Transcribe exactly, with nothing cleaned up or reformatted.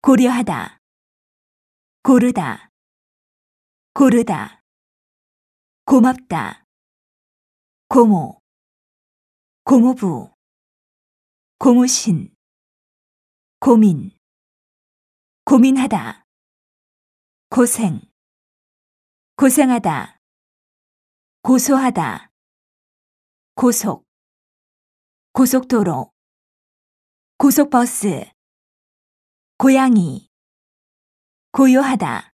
고려하다, 고르다, 고르다, 고맙다, 고모, 고모부, 고무신, 고민, 고민하다, 고생, 고생하다, 고소하다, 고속, 고속도로, 고속버스, 고양이, 고요하다,